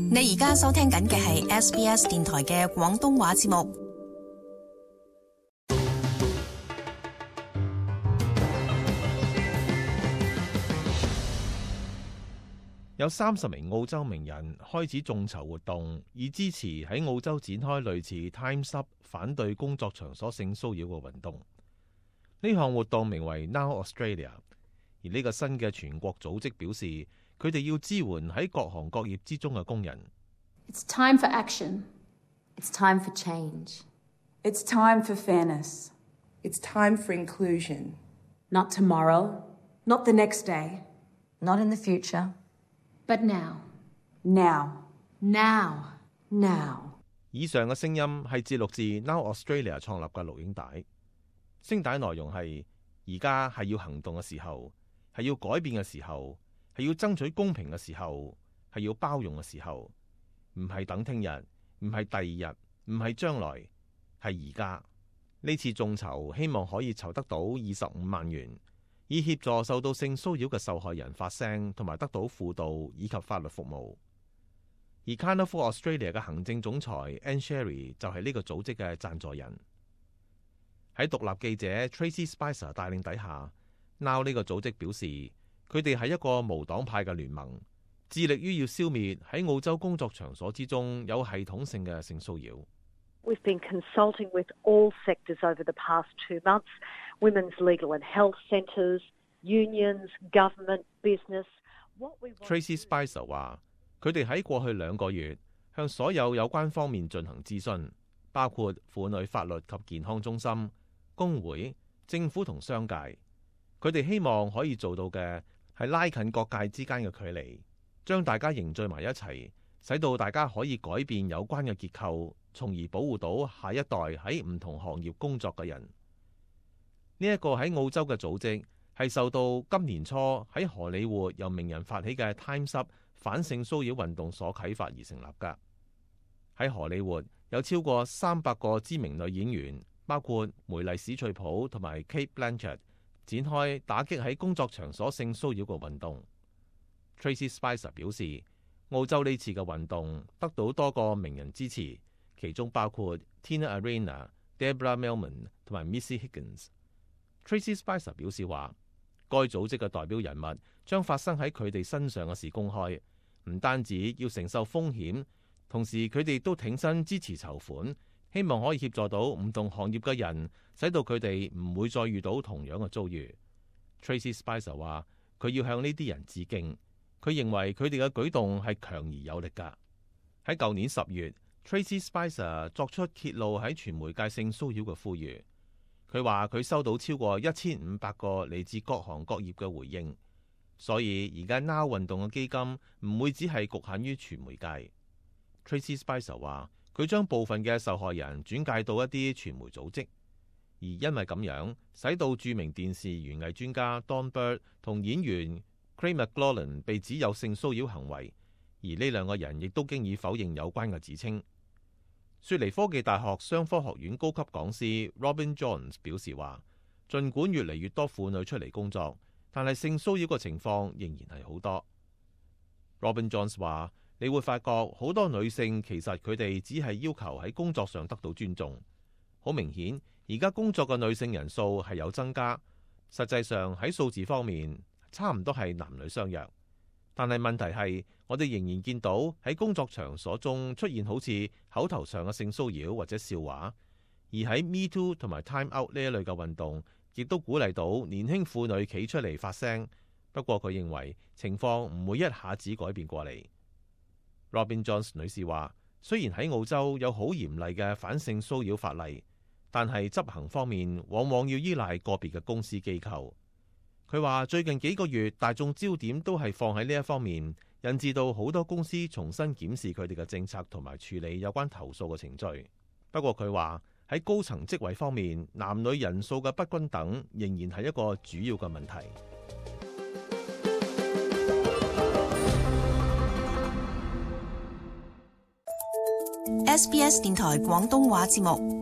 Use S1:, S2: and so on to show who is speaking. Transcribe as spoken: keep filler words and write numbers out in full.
S1: 你而家收聽緊嘅係 S B S 電台嘅廣東話節目。
S2: 有三十名澳洲名人開始眾籌活動，以支持喺澳洲展開類似 Time's Up 反對工作場所性騷擾嘅運動。呢項活動名為 Now Australia， 而呢個新嘅全國組織表示，佢哋要支援喺各行各業之中嘅工人。
S3: It's time for action.
S4: It's time for change.
S5: It's time for fairness.
S6: It's time for inclusion.
S4: Not tomorrow. Not the next day.
S7: Not in the future.But
S3: now.
S5: Now.
S3: Now.
S4: Now.
S2: 以上嘅聲音係節錄自 Now Australia 創立嘅錄影帶，聲帶內容係：而家係要行動嘅時候，係要改變嘅時候，係要爭取公平嘅時候，係要包容嘅時候，唔係等聽日，唔係第二日，唔係將來，係而家。呢次眾籌希望可以籌得到二十五萬元。以協助受到性騷擾嘅受害人發聲，同埋得到輔導以及法律服務。而 Carnival Australia 嘅行政總裁 Anne Sherry 就係呢個組織嘅贊助人。喺獨立記者 Tracy Spicer 帶領底下 ，Now 呢個組織表示，佢哋係一個無黨派嘅聯盟，致力於要消滅喺澳洲工作場所之中有系統性嘅性騷擾。
S8: We've been consulting with all sectors over the past two months, women's legal and health centres, unions, government, business.
S2: Tracy Spicer 話：佢哋喺過去兩個月向所有有關方面進行諮詢，包括婦女法律及健康中心、工會、政府同商界。佢哋希望可以做到嘅係拉近各界之間嘅距離，將大家凝聚埋一齊，使到大家可以改變有關嘅結構，從而保護到下一代喺唔同行業工作嘅人。呢一個喺澳洲嘅組織係受到今年初喺荷里活由名人發起嘅 Time's Up 反性騷擾運動所啟發而成立㗎。喺荷里活有超過三百個知名女演員，包括梅麗史翠普同埋 Kate Blanchett， 展開打擊喺工作場所性騷擾嘅運動。Tracy Spicer 表示，澳洲呢次嘅運動得到多個名人支持，其中包括 Tina Arena、Deborah Melman 同埋 Missy Higgins。Tracy Spicer 表示話，該組織嘅代表人物將發生喺佢哋身上嘅事公開，唔單止要承受風險，同時佢哋都挺身支持籌款，希望可以協助到唔同行業嘅人，使到佢哋唔會再遇到同樣嘅遭遇。Tracy Spicer 話，佢要向呢啲人致敬，佢認為佢哋嘅舉動係強而有力㗎。喺舊年十月，Tracy Spicer 作出揭露喺傳媒界性騷擾嘅呼籲。佢話佢收到超過一千五百個嚟自各行各業嘅回應，所以而家 Now 運動嘅基金唔會只係局限於傳媒界。Tracy Spicer 話佢將部分嘅受害人轉介到一啲傳媒組織，而因為咁樣，使到著名電視園藝專家 Don Bird 同演員 Craig McLachlan 被指有性騷擾行為，而呢兩個人亦都經已否認有關嘅指稱。雪梨科技大學商科學院高級講師 Robin Johns 表示話，儘管越嚟越多婦女出嚟工作，但係性騷擾嘅情況仍然係好多。Robin Johns 話，你會發覺好多女性其實佢哋只係要求喺工作上得到尊重。好明顯，而家工作嘅女性人數係有增加，實際上喺數字方面差唔多係男女相若。但係問題係，我哋仍然見到喺工作場所中出現好似口頭上嘅性騷擾或者笑話，而喺 Me Too 同埋 Time Out 呢一類嘅運動，亦都鼓勵到年輕婦女企出嚟發聲。不過佢認為情況唔會一下子改變過嚟。Robin Johns 女士話，雖然喺澳洲有好嚴厲嘅反性騷擾法例，但係執行方面往往要依賴個別嘅公司機構。佢話最近幾個月大眾焦點都係放喺呢一方面，引致到好多公司重新檢視佢哋嘅政策同埋處理有關投訴嘅程序。不過佢話喺高層職位方面，男女人數嘅不均等仍然係一個主要嘅問題。
S1: S B S 電台廣東話節目。